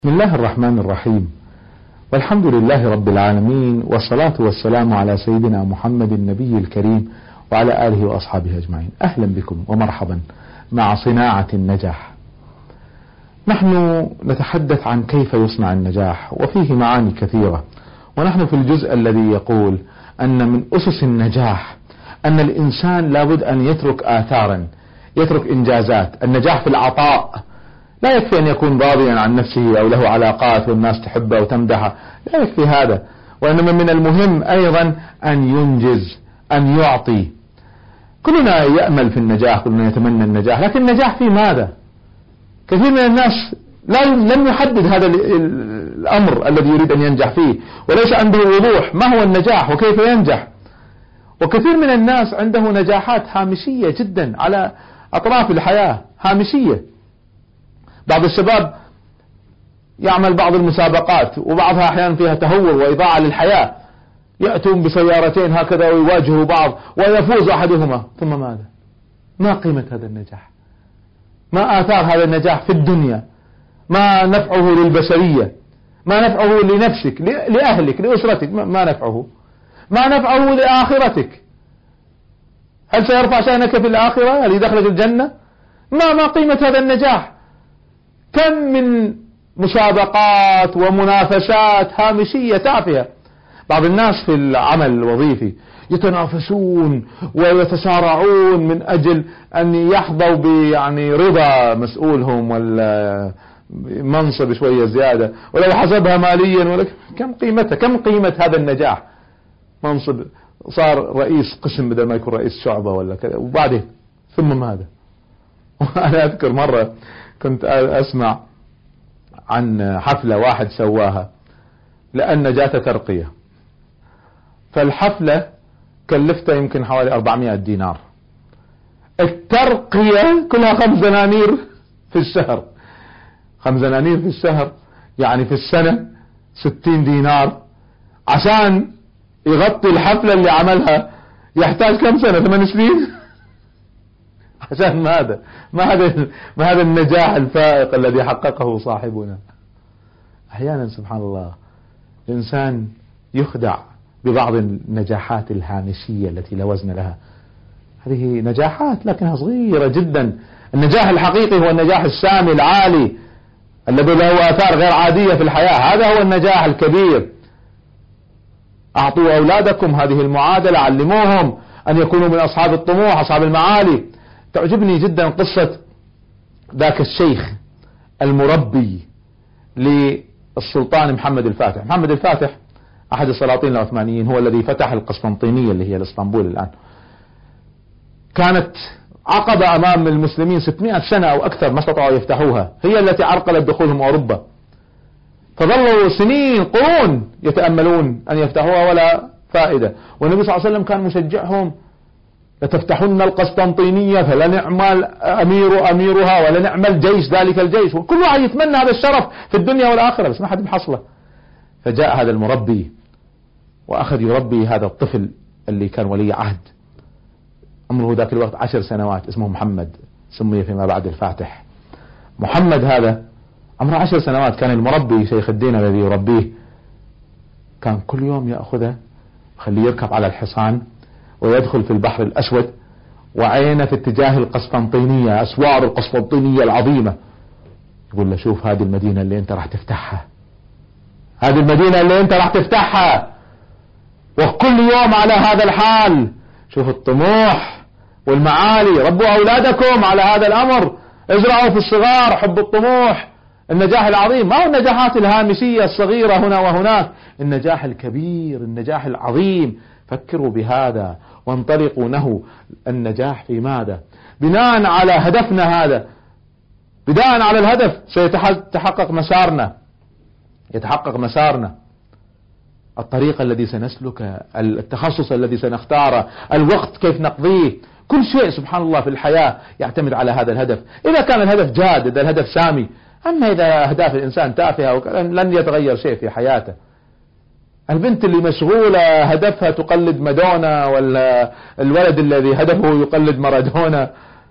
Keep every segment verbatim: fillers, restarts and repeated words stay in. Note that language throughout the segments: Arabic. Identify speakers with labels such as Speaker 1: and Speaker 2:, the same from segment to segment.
Speaker 1: بسم الله الرحمن الرحيم، والحمد لله رب العالمين، والصلاة والسلام على سيدنا محمد النبي الكريم وعلى آله وأصحابه أجمعين. أهلا بكم ومرحبا مع صناعة النجاح. نحن نتحدث عن كيف يصنع النجاح، وفيه معاني كثيرة، ونحن في الجزء الذي يقول أن من أسس النجاح أن الإنسان لابد أن يترك آثارا، يترك إنجازات. النجاح في العطاء، لا يكفي أن يكون راضيا عن نفسه أو له علاقات والناس تحبه وتمدحه، لا يكفي هذا، وإنما من المهم أيضا أن ينجز، أن يعطي. كلنا يأمل في النجاح، كلنا يتمنى النجاح، لكن النجاح في ماذا؟ كثير من الناس لا لم يحدد هذا الأمر الذي يريد أن ينجح فيه، وليس عنده وضوح ما هو النجاح وكيف ينجح. وكثير من الناس عنده نجاحات هامشية جدا على أطراف الحياة، هامشية. بعض الشباب يعمل بعض المسابقات وبعضها أحيانا فيها تهور وإضاعة للحياة، يأتون بسيارتين هكذا ويواجهوا بعض ويفوز أحدهما، ثم ماذا؟ ما قيمة هذا النجاح؟ ما آثار هذا النجاح في الدنيا؟ ما نفعه للبشرية؟ ما نفعه لنفسك، لأهلك، لأسرتك؟ ما نفعه؟ ما نفعه لآخرتك؟ هل سيرفع شأنك في الآخرة؟ هل يدخلك الجنة؟ ما ما قيمة هذا النجاح؟ كم من مسابقات ومنافسات هامشية تافهة. بعض الناس في العمل الوظيفي يتنافسون ويتسارعون من أجل أن يحظوا بيعني رضا مسؤولهم ولا منصب شوية زيادة، ولو حسبها ماليا، ولا كم قيمتها؟ كم قيمة هذا النجاح؟ منصب، صار رئيس قسم بدل ما يكون رئيس شعبة ولا كذا، وبعده ثم ماذا؟ وأنا أذكر مرة كنت أسمع عن حفلة واحد سواها لأن جاته ترقية، فالحفلة كلفته يمكن حوالي أربعمائة دينار. الترقية كلها خمس دنانير في الشهر، خمس دنانير في الشهر يعني في السنة ستين دينار. عشان يغطي الحفلة اللي عملها يحتاج كم سنة؟ ثمان سنين. عشان ماذا؟ ما هذا ما هذا النجاح الفائق الذي حققه صاحبنا. أحيانا سبحان الله الإنسان يخدع ببعض النجاحات الهامشية التي لا وزن لها. هذه نجاحات لكنها صغيرة جدا. النجاح الحقيقي هو النجاح السامي العالي الذي له آثار غير عادية في الحياة، هذا هو النجاح الكبير. أعطوا أولادكم هذه المعادلة، علموهم أن يكونوا من أصحاب الطموح، أصحاب المعالي. تعجبني جدا قصة ذاك الشيخ المربي للسلطان محمد الفاتح. محمد الفاتح أحد السلاطين العثمانيين، هو الذي فتح القسطنطينية اللي هي الإسطنبول الآن. كانت عقبة أمام المسلمين ستمائة سنة أو أكثر ما استطاعوا يفتحوها، هي التي عرقلت دخولهم أوروبا. فظلوا سنين قرون يتأملون أن يفتحوها ولا فائدة. والنبي صلى الله عليه وسلم كان مشجعهم: لتفتحن القسطنطينية فلنعمل أمير أميرها ولنعمل جيش ذلك الجيش. وكل واحد يتمنى هذا الشرف في الدنيا والآخرة، بس ما حد بحصله. فجاء هذا المربي وأخذ يربي هذا الطفل اللي كان ولي عهد، عمره ذاك الوقت عشر سنوات، اسمه محمد، سمي فيما بعد الفاتح. محمد هذا عمره عشر سنوات، كان المربي شيخ الدين الذي يربيه كان كل يوم يأخذه خليه يركب على الحصان ويدخل في البحر الأسود، وعينه في اتجاه القسطنطينية، أسوار القسطنطينية العظيمة. يقول له: شوف هذه المدينة اللي انت راح تفتحها، هذه المدينة اللي انت راح تفتحها، وكل يوم على هذا الحال. شوف الطموح والمعالي، ربوا أولادكم على هذا الأمر، ازرعوا في الصغار حب الطموح. النجاح العظيم ما هو النجاحات الهامشية الصغيرة هنا وهناك، النجاح الكبير، النجاح العظيم. فكروا بهذا وانطلقوا نحو النجاح في ماذا؟ بناء على هدفنا هذا، بناء على الهدف سيتحقق مسارنا، يتحقق مسارنا، الطريق الذي سنسلكه، التخصص الذي سنختاره، الوقت كيف نقضيه. كل شيء سبحان الله في الحياة يعتمد على هذا الهدف. إذا كان الهدف جاد، إذا الهدف سامي. أما إذا أهداف الإنسان تافهة لن يتغير شيء في حياته. البنت اللي مشغولة هدفها تقلد مادونا، ولا الولد الذي هدفه يقلد مارادونا،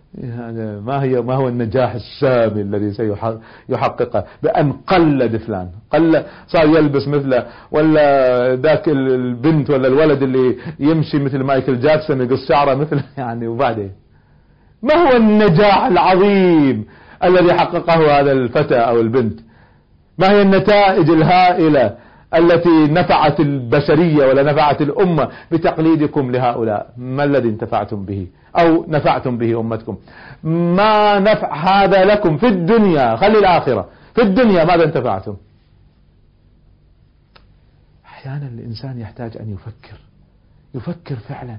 Speaker 1: يعني ما هي ما هو النجاح السامي الذي سيحققه بأن قلد فلان، قل صار يلبس مثله، ولا ذاك البنت ولا الولد اللي يمشي مثل مايكل جاكسون يقص شعره مثله يعني. وبعدين ما هو النجاح العظيم الذي حققه هذا الفتى أو البنت؟ ما هي النتائج الهائلة التي نفعت البشرية ولا نفعت الأمة بتقليدكم لهؤلاء؟ ما الذي انتفعتم به أو نفعتم به أمتكم؟ ما نفع هذا لكم في الدنيا؟ خلي الآخرة، في الدنيا ماذا انتفعتم؟ أحيانا الإنسان يحتاج أن يفكر، يفكر فعلا.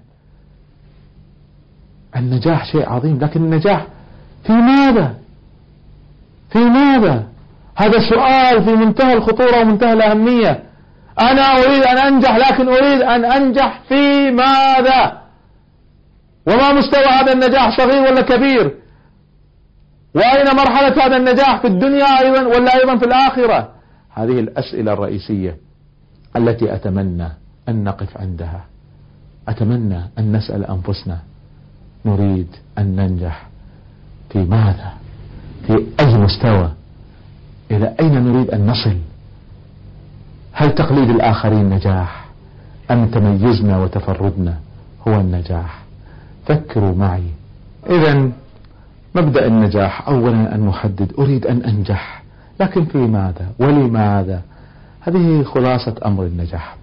Speaker 1: النجاح شيء عظيم، لكن النجاح في ماذا؟ في ماذا؟ هذا سؤال في منتهى الخطورة ومنتهى الأهمية. أنا أريد أن أنجح، لكن أريد أن أنجح في ماذا؟ وما مستوى هذا النجاح، صغير ولا كبير؟ وأين مرحلة هذا النجاح في الدنيا أيضا ولا أيضا في الآخرة؟ هذه الأسئلة الرئيسية التي أتمنى أن نقف عندها. أتمنى أن نسأل أنفسنا، نريد أن ننجح في ماذا؟ في أي مستوى؟ إلى أين نريد أن نصل؟ هل تقليد الآخرين نجاح أم تميزنا وتفردنا هو النجاح؟ فكروا معي. إذن مبدأ النجاح أولا أن نحدد أريد أن أنجح، لكن في ماذا ولماذا؟ هذه خلاصة أمر النجاح.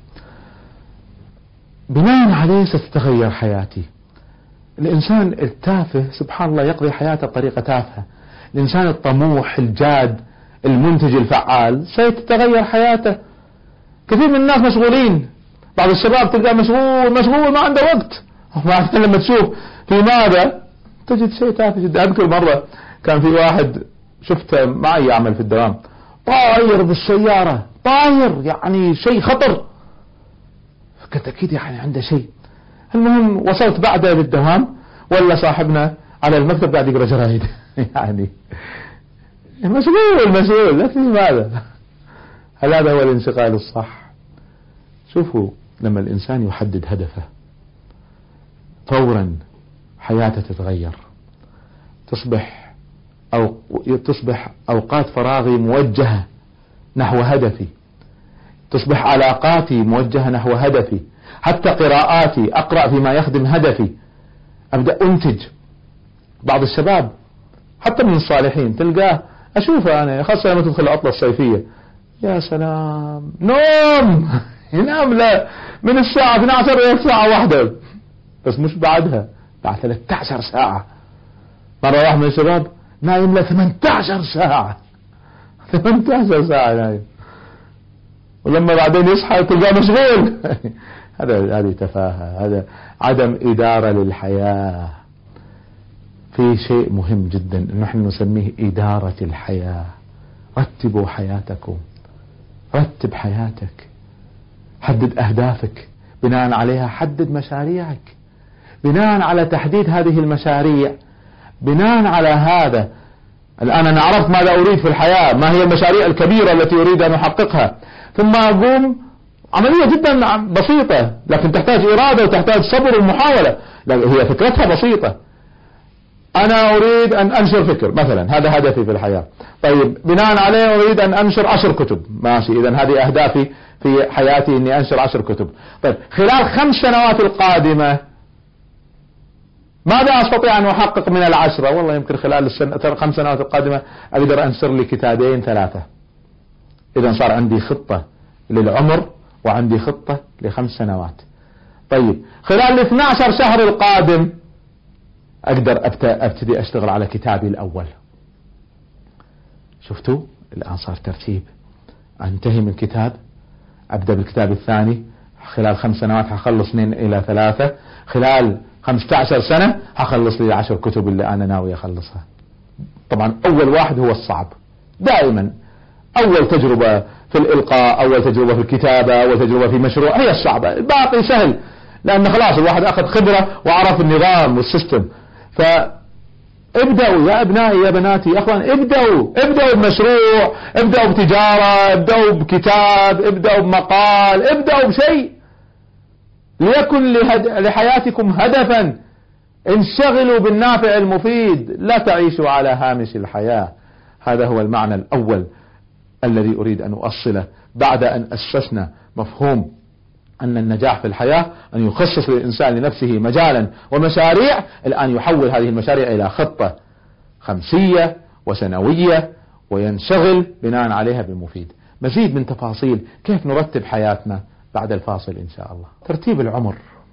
Speaker 1: بناء عليه ستتغير حياتي. الإنسان التافه سبحان الله يقضي حياته بطريقة تافهة. الإنسان الطموح الجاد المنتج الفعال سيتغير حياته. كثير من الناس مشغولين، بعض الشباب تلقى مشغول مشغول ما عنده وقت. وبعدين لما تشوف في ماذا تجد شيء تافه جدا. أذكر مرة كان في واحد شفته معي يعمل في الدوام، طاير بالسيارة، طاير يعني شيء خطر، فكنت أكيد يعني عنده شيء. المهم وصلت بعده للدوام ولا صاحبنا على المكتب قاعد يقرأ جرايد يعني مشغول مشغول، لكن ماذا؟ هل هذا هو الانشغال الصح؟ شوفوا، لما الإنسان يحدد هدفه فورا حياته تتغير. تصبح أو تصبح أوقات فراغي موجهة نحو هدفي، تصبح علاقاتي موجهة نحو هدفي، حتى قراءاتي أقرأ فيما يخدم هدفي، أبدأ أنتج. بعض الشباب حتى من الصالحين تلقاه، أشوفه أنا خاصة لما تدخل العطلة الصيفية، يا سلام نوم ينام لا من الساعة اثنتي عشرة إلى الساعة واحدة، بس مش بعدها، بعد ثلاثة عشر ساعة. مرة واحد من الشباب نايم له ثمانية عشر ساعة ثمانية عشر ساعة نايم، ولما بعدين يصحى تلقاه مشغول. هذا هذه تفاهة، هذا عدم إدارة للحياة. في شيء مهم جدا نحن نسميه إدارة الحياة. رتبوا حياتكم، رتب حياتك، حدد أهدافك، بناء عليها حدد مشاريعك، بناء على تحديد هذه المشاريع، بناء على هذا الآن أنا عرفت ماذا أريد في الحياة، ما هي المشاريع الكبيرة التي أريد أن أحققها، ثم أقوم. عملية جدا بسيطة لكن تحتاج إرادة وتحتاج صبر ومحاولة. هي فكرتها بسيطة. أنا أريد أن أنشر فكر مثلا، هذا هدفي في الحياة. طيب بناء عليه أريد أن أنشر عشر كتب، ماشي، إذن هذه أهدافي في حياتي إني أنشر عشر كتب. طيب خلال خمس سنوات القادمة ماذا أستطيع أن أحقق من العشرة؟ والله يمكن خلال السنة خمس سنوات القادمة أقدر أنشر لي كتابين ثلاثة. إذن صار عندي خطة للعمر وعندي خطة لخمس سنوات. طيب خلال الاثنى عشر شهر القادم أقدر أبتدي أشتغل على كتابي الأول. شفتوا الآن صار ترتيب. أنتهي من كتاب، أبدأ بالكتاب الثاني، خلال خمس سنوات حخلص اثنين إلى ثلاثة، خلال خمسة عشر سنة حخلص لي عشر كتب اللي أنا ناوي أخلصها. طبعا أول واحد هو الصعب دائما. أول تجربة في الإلقاء، أول تجربة في الكتابة، أول تجربة في مشروع هي الصعبة، الباقي سهل لأن خلاص الواحد أخذ خبرة وعرف النظام والسيستم. فابدأوا يا أبنائي يا بناتي يا أخوان، ابدأوا ابدأوا بمشروع، ابدأوا بتجارة، ابدأوا بكتاب، ابدأوا بمقال، ابدأوا بشيء ليكن لحياتكم هدفا انشغلوا بالنافع المفيد، لا تعيشوا على هامش الحياة. هذا هو المعنى الأول الذي أريد أن أؤصله بعد أن أسسنا مفهوم أن النجاح في الحياة أن يخصص للإنسان لنفسه مجالا ومشاريع. الآن يحول هذه المشاريع إلى خطة خمسية وسنوية وينشغل بناء عليها بالمفيد. مزيد من تفاصيل كيف نرتب حياتنا بعد الفاصل إن شاء الله. ترتيب العمر،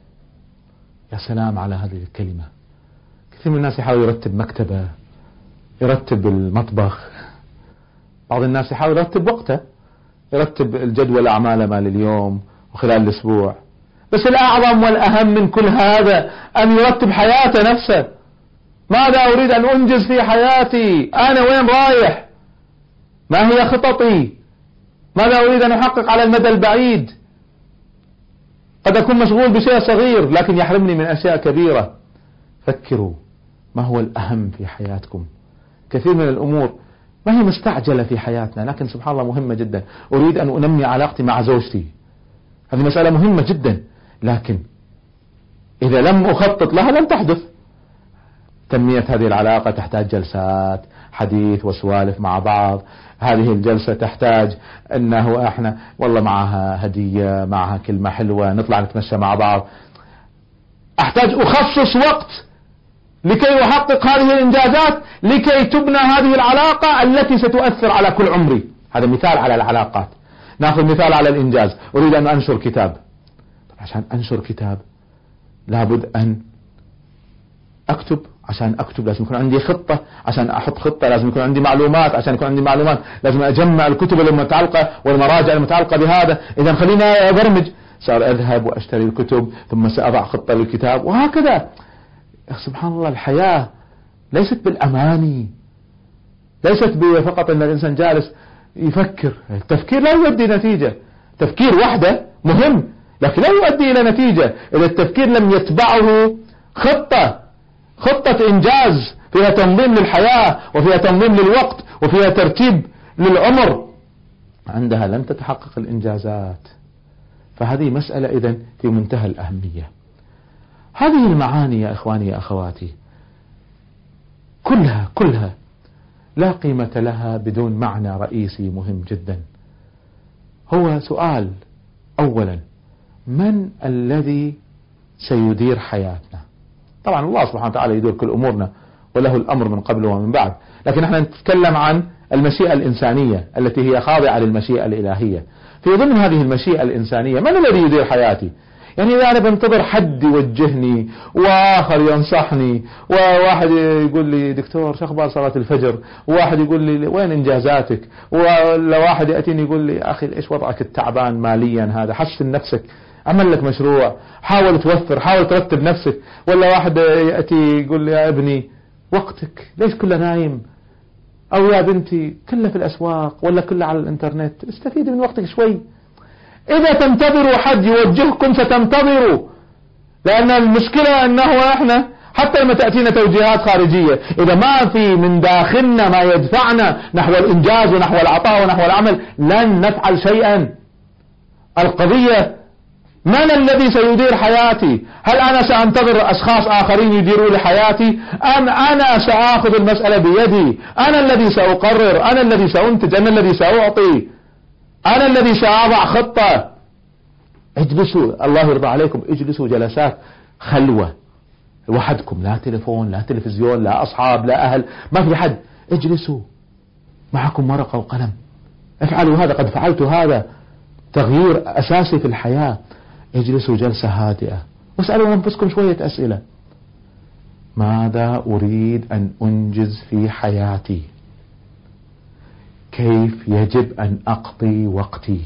Speaker 1: يا سلام على هذه الكلمة. كثير من الناس يحاول يرتب مكتبه، يرتب المطبخ، بعض الناس يحاول يرتب وقته، يرتب الجدول أعماله مال اليوم وخلال الأسبوع. بس الأعظم والأهم من كل هذا أن يرتب حياته نفسه. ماذا أريد أن أنجز في حياتي؟ أنا وين رايح؟ ما هي خططي؟ ماذا أريد أن أحقق على المدى البعيد؟ قد أكون مشغول بشيء صغير لكن يحرمني من أشياء كبيرة. فكروا ما هو الأهم في حياتكم. كثير من الأمور ما هي مستعجلة في حياتنا لكن سبحان الله مهمة جدا. أريد أن أنمي علاقتي مع زوجتي، هذه مسألة مهمة جدا، لكن إذا لم أخطط لها لن تحدث. تنمية هذه العلاقة تحتاج جلسات حديث وسوالف مع بعض. هذه الجلسة تحتاج أنه احنا والله معها هدية، معها كلمة حلوة، نطلع نتمشى مع بعض. أحتاج أخصص وقت لكي أحقق هذه الإنجازات، لكي تبنى هذه العلاقة التي ستؤثر على كل عمري. هذا مثال على العلاقات. نأخذ مثال على الإنجاز. أريد أن أنشر كتاب. عشان أنشر كتاب لابد أن أكتب. عشان أكتب لازم يكون عندي خطة. عشان أحط خطة لازم يكون عندي معلومات. عشان يكون عندي معلومات لازم أجمع الكتب المتعلقة والمراجع المتعلقة بهذا. إذا خلينا أبرمج. صار أذهب وأشتري الكتب ثم سأضع خطة للكتاب وهكذا. سبحان الله، الحياة ليست بالأماني، ليست فقط أن الإنسان جالس يفكر. التفكير لا يؤدي نتيجة. تفكير وحده مهم لكن لا يؤدي إلى نتيجة إذا التفكير لم يتبعه خطة، خطة إنجاز فيها تنظيم للحياة وفيها تنظيم للوقت وفيها ترتيب للعمر. عندها لن تتحقق الإنجازات. فهذه مسألة إذن في منتهى الأهمية. هذه المعاني يا إخواني يا أخواتي كلها كلها لا قيمة لها بدون معنى رئيسي مهم جدا. هو سؤال أولا: من الذي سيدير حياتنا؟ طبعا الله سبحانه وتعالى يدير كل أمورنا وله الأمر من قبل ومن بعد، لكن احنا نتكلم عن المشيئة الإنسانية التي هي خاضعة للمشيئة الإلهية. في ضمن هذه المشيئة الإنسانية من الذي يدير حياتي؟ يعني إذا أنا بنتظر حد يوجهني وآخر ينصحني، وواحد يقول لي دكتور شو أخبار صلاة الفجر، وواحد يقول لي وين إنجازاتك، ولا واحد يأتيني يقول لي أخي إيش وضعك التعبان ماليا، هذا حسن نفسك، عمل لك مشروع، حاول توفر، حاول ترتب نفسك. ولا واحد يأتي يقول لي يا ابني وقتك ليش كله نايم، أو يا بنتي كله في الأسواق ولا كله على الإنترنت، استفيد من وقتك شوي. إذا تنتظروا حد يوجهكم ستنتظروا، لأن المشكلة أنه إحنا حتى لما تأتينا توجيهات خارجية إذا ما في من داخلنا ما يدفعنا نحو الإنجاز ونحو العطاء ونحو العمل لن نفعل شيئا. القضية من الذي سيدير حياتي؟ هل أنا سأنتظر أشخاص آخرين يديروا لي حياتي، أم أنا سأخذ المسألة بيدي؟ أنا الذي سأقرر، أنا الذي سأنتج، أنا الذي سأعطي، أنا الذي سأضع خطة. اجلسوا، الله يرضى عليكم، اجلسوا جلسات خلوة وحدكم، لا تلفون لا تلفزيون لا أصحاب لا أهل، ما في حد. اجلسوا معكم ورقة وقلم، افعلوا هذا، قد فعلت هذا، تغيير أساسي في الحياة. اجلسوا جلسة هادئة واسألوا أنفسكم شوية أسئلة: ماذا أريد أن أنجز في حياتي؟ كيف يجب أن أقضي وقتي؟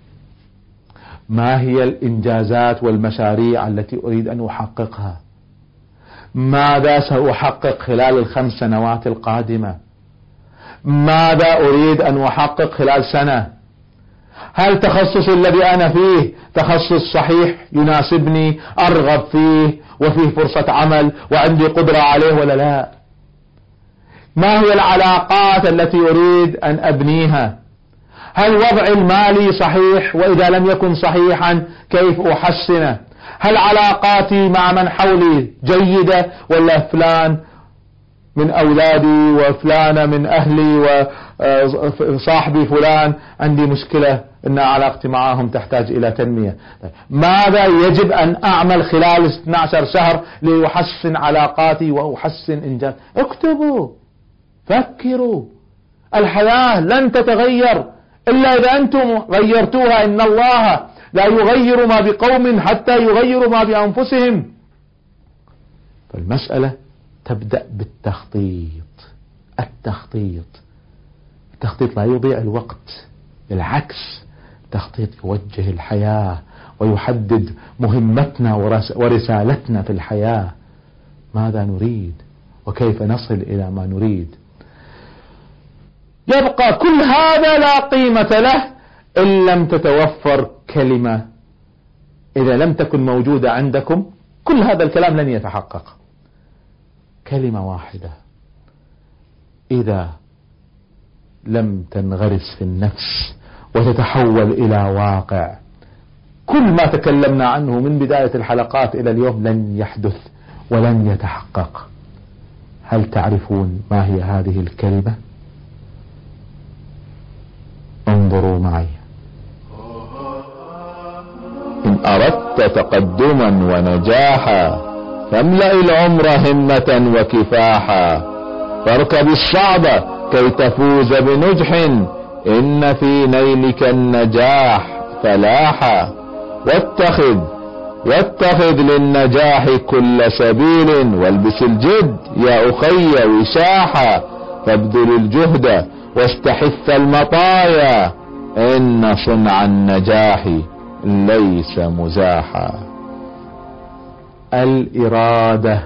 Speaker 1: ما هي الإنجازات والمشاريع التي أريد أن أحققها؟ ماذا سأحقق خلال الخمس سنوات القادمة؟ ماذا أريد أن أحقق خلال سنة؟ هل تخصص الذي أنا فيه تخصص صحيح يناسبني أرغب فيه وفيه فرصة عمل وعندي قدرة عليه ولا لا؟ ما هي العلاقات التي أريد أن أبنيها؟ هل وضعي المالي صحيح؟ وإذا لم يكن صحيحا كيف أحسنه؟ هل علاقاتي مع من حولي جيدة، ولا فلان من أولادي وفلان من أهلي وصاحبي فلان عندي مشكلة أن علاقتي معهم تحتاج إلى تنمية. ماذا يجب أن أعمل خلال اثني عشر شهر لأحسن علاقاتي وأحسن إنجاز؟ اكتبوا، فكروا. الحياة لن تتغير إلا إذا أنتم غيرتوها. إن الله لا يغير ما بقوم حتى يغيروا ما بأنفسهم. فالمسألة تبدأ بالتخطيط. التخطيط التخطيط لا يضيع الوقت، بالعكس التخطيط يوجه الحياة ويحدد مهمتنا ورسالتنا في الحياة. ماذا نريد وكيف نصل إلى ما نريد. يبقى كل هذا لا قيمة له إن لم تتوفر كلمة. إذا لم تكن موجودة عندكم كل هذا الكلام لن يتحقق. كلمة واحدة إذا لم تنغرس في النفس وتتحول إلى واقع، كل ما تكلمنا عنه من بداية الحلقات إلى اليوم لن يحدث ولن يتحقق. هل تعرفون ما هي هذه الكلمة؟ انظروا معي. إن أردت تقدما ونجاحا فاملأ العمر همة وكفاحا، فاركب الصعب كي تفوز بنجح، إن في نيلك النجاح فلاحا. واتخذ واتخذ للنجاح كل سبيل، والبس الجد يا أخي وشاحا، فابذل الجهد واستحث المطايا، إن صنع النجاح ليس مزاحا. الإرادة.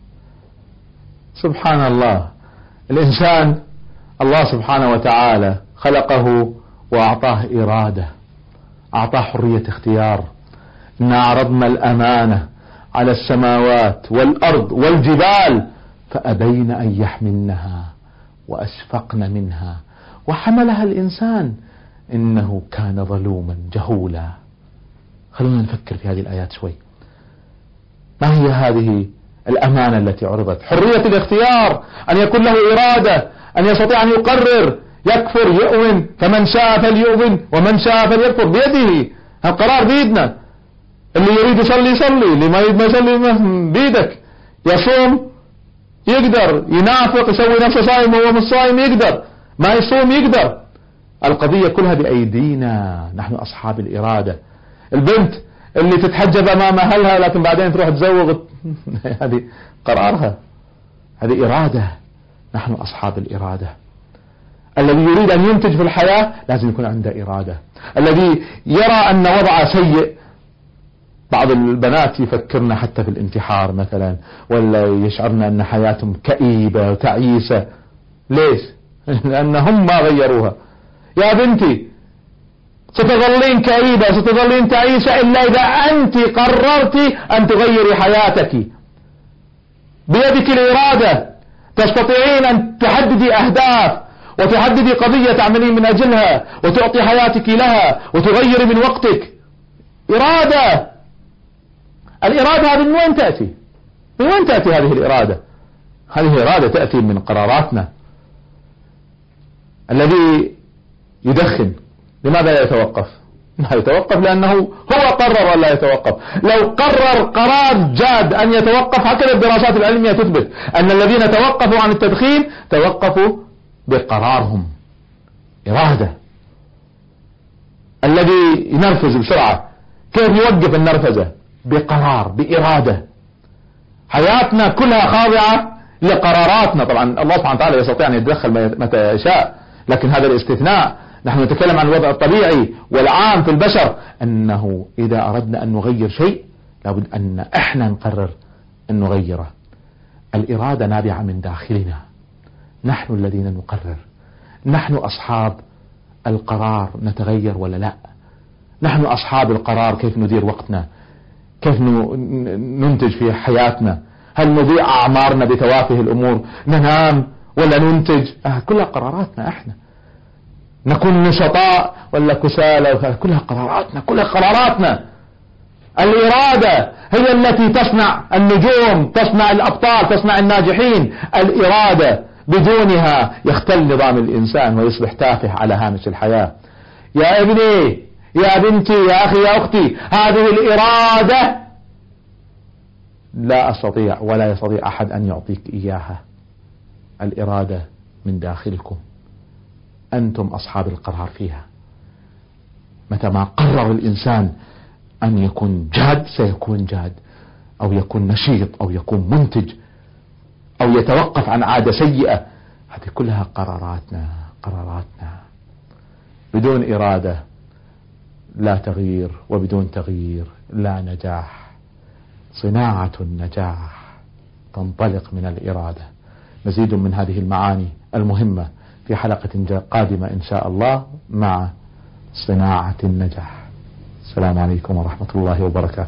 Speaker 1: سبحان الله، الإنسان الله سبحانه وتعالى خلقه وأعطاه إرادة، أعطاه حرية اختيار. إنا عرضنا الأمانة على السماوات والأرض والجبال فأبين أن يحملنها وأشفقن منها وحملها الإنسان إنه كان ظلوما جهولا. خلونا نفكر في هذه الآيات شوي. ما هي هذه الأمانة التي عرضت؟ حرية الاختيار، أن يكون له إرادة، أن يستطيع أن يقرر، يكفر يؤمن، فمن شاء فليؤمن ومن شاء فليكفر، بيده القرار، بيدنا. اللي يريد يصلي يصلي، اللي ما يريد ما يصلي بيدك. يصوم يقدر، ينافق يسوي نفسه صائم وهو مش صائم يقدر، ما يصوم يقدر. القضية كلها بأيدينا، نحن أصحاب الإرادة. البنت اللي تتحجب أمام أهلها لكن بعدين تروح تزوغ هذه قرارها، هذه إرادة. نحن أصحاب الإرادة. الذي يريد أن ينتج في الحياة لازم يكون عنده إرادة. الذي يرى أن وضعه سيء، بعض البنات يفكرن حتى في الانتحار مثلا، ولا يشعرن أن حياتهم كئيبة وتعيسة. ليش؟ لأنهم ما غيروها. يا بنتي ستظلين كئيبة، ستظلين تعيسة إلا إذا أنت قررت أن تغيري حياتك. بيدك الإرادة، تستطيعين أن تحددي أهداف وتحددي قضية تعملين من أجلها وتعطي حياتك لها وتغيري من وقتك. إرادة. الإرادة هذه من وين تأتي؟ من وين تأتي هذه الإرادة؟ هذه إرادة تأتي من قراراتنا. الذي يدخن لماذا لا يتوقف؟ لا يتوقف لأنه هو قرر أن لا يتوقف. لو قرر قرار جاد أن يتوقف، هكذا الدراسات العلمية تثبت أن الذين توقفوا عن التدخين توقفوا بقرارهم، إرادة. الذي ينرفز بسرعة كيف يوقف النرفزة؟ بقرار، بإرادة. حياتنا كلها خاضعة لقراراتنا. طبعا الله سبحانه وتعالى يستطيع أن يتدخل متى يشاء، لكن هذا الاستثناء. نحن نتكلم عن الوضع الطبيعي والعام في البشر، أنه إذا أردنا أن نغير شيء لابد أن إحنا نقرر أن نغيره. الإرادة نابعة من داخلنا، نحن الذين نقرر، نحن أصحاب القرار نتغير ولا لا. نحن أصحاب القرار كيف ندير وقتنا، كيف ننتج في حياتنا. هل نضيع أعمارنا بتوافه الأمور، ننام ولا ننتج؟ آه كلها قراراتنا احنا. نكون نشطاء ولا كسالى، كلها قراراتنا، كلها قراراتنا. الإرادة هي التي تصنع النجوم، تصنع الأبطال، تصنع الناجحين. الإرادة بدونها يختل نظام الإنسان ويصبح تافه على هامش الحياة. يا ابني، يا بنتي، يا أخي، يا أختي، هذه الإرادة لا أستطيع ولا يستطيع أحد أن يعطيك إياها. الإرادة من داخلكم، أنتم أصحاب القرار فيها. متى ما قرر الإنسان أن يكون جاد سيكون جاد، أو يكون نشيط، أو يكون منتج، أو يتوقف عن عادة سيئة. هذه كلها قراراتنا قراراتنا. بدون إرادة لا تغيير، وبدون تغيير لا نجاح. صناعة النجاح تنطلق من الإرادة. مزيد من هذه المعاني المهمة في حلقة قادمة إن شاء الله مع صناعة النجاح. السلام عليكم ورحمة الله وبركاته.